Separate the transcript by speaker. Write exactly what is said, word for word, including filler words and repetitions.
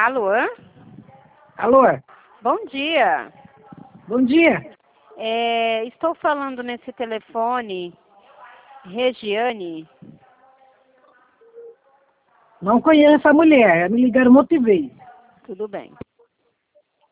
Speaker 1: Alô?
Speaker 2: Alô?
Speaker 1: Bom dia.
Speaker 2: Bom dia.
Speaker 1: É, estou falando nesse telefone, Regiane.
Speaker 2: Não conheço a mulher, me ligaram um monte de vez.
Speaker 1: Tudo bem.